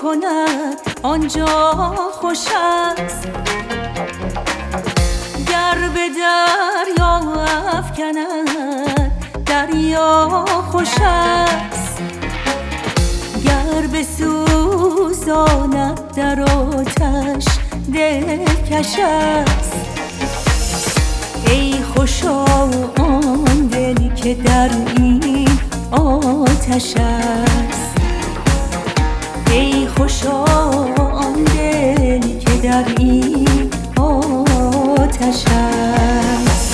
کند آنجا خوش است. گر به دریا افکند دریا خوش است. گر بسوزاند در آتش دلکش است. ای خوشا آن دل که در این آتش است. ای خوشا آن دل که در این آتش است.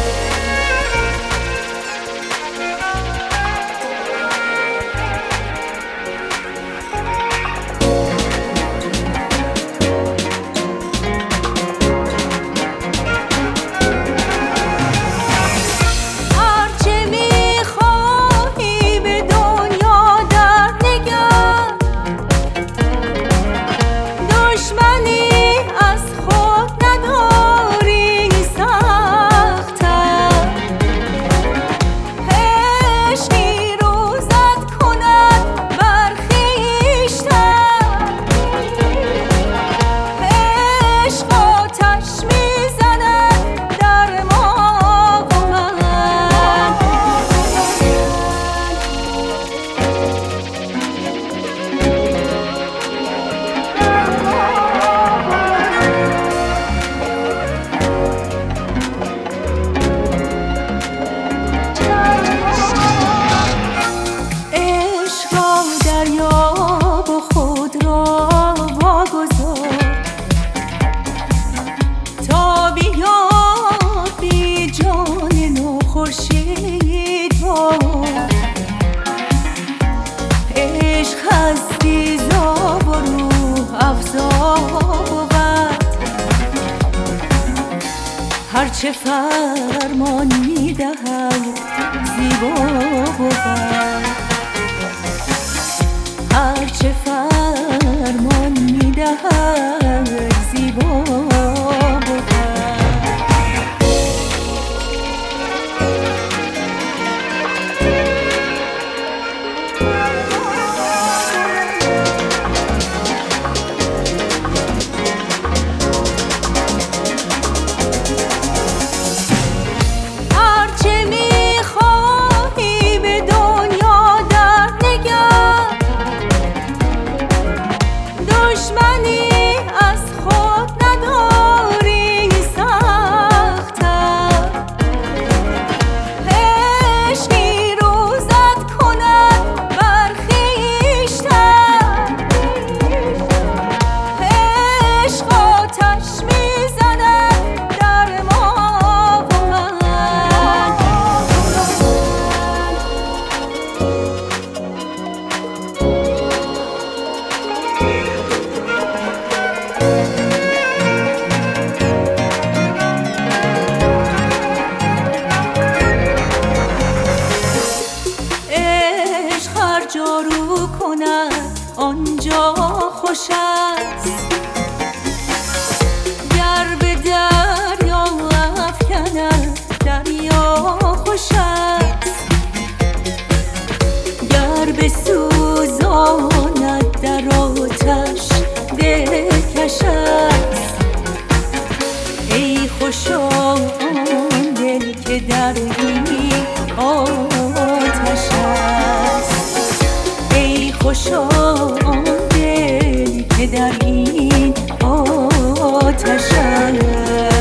هرچه فرمان می‌دهد زیبا بود. هرچه فرمان می‌دهد زیبا بود. جارو کند آنجا خوش است. گر به دریا افکند دریا خوش است. گر بسوزاند در آتش دلکش است. ای خوشا آن دل که در این آتش است. ای خوشا آن دل که در این آتش است.